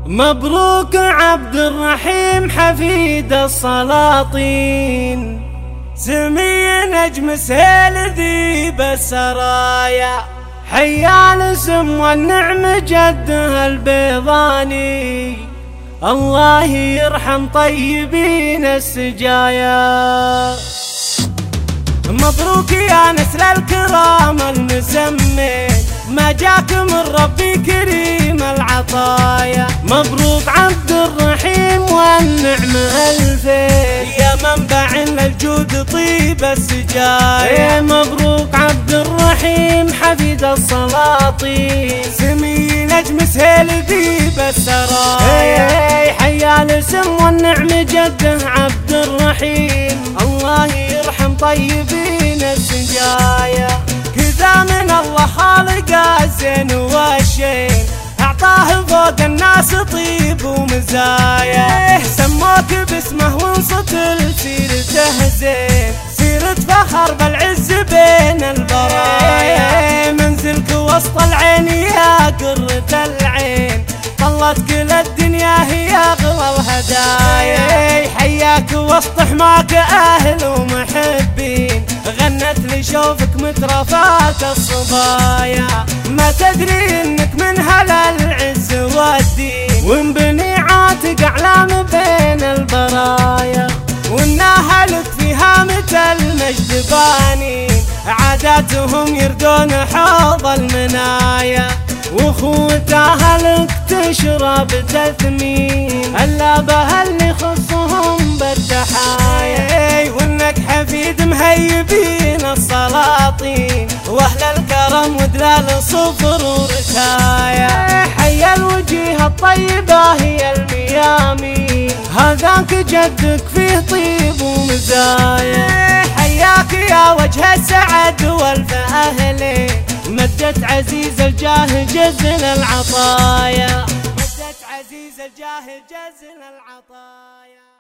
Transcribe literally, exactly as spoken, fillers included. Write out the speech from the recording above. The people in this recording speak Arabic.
مبروك عبد الرحيم حفيد السلاطين، سمي نجم سيل ذيب السرايا، حيا الاسم والنعم جده البيضاني، الله يرحم طيبين السجايا. مبروك يا نسل الكرام المسمين، ما جاك من ربي كريم العطايا. مبروك عبد الرحيم والنعم ألفين، يا منبع للجود طيب السجايا. مبروك عبد الرحيم حفيد السلاطين، سمي نجم سهيل ذيب السرايا، حيا الاسم والنعم جده عبد الرحيم، الله يرحم طيبين السجايا. كذا من الله خالق الزين والشين، اعطاه فوق الناس طيب ومزايا. سموك باسمه وانصت لسيرته زين، سيرة فخر بالعز بين البرايا. منزلك وسط العين يا قرة العين، طلت كل الدنيا هي اغلى الهدايا. حياك وسط حماك اهل ومحبين، غنت لشوفك مترفات الصبايا. ما تدري انك من هلا العز والدين، وانبني عاتق اعلام بين البرايا. وان اهلك في هامة المجد بانين، عاداتهم يردون حوض المنايا. واخوة اهلك تشرب تثمين، اللابه اللي يخصهم بالتحايا. وانك حفيد مهيبين السلاطين، واهل الكرم ودلال صفر وركايا. حيا الوجيه الطيبه هي الميامين، هذاك جدك فيه طيب ومزايا. حياك يا وجه السعد والف اهلين، مدت عزيز الجاه جزل العطايا، مدت عزيز الجاه جزل العطايا.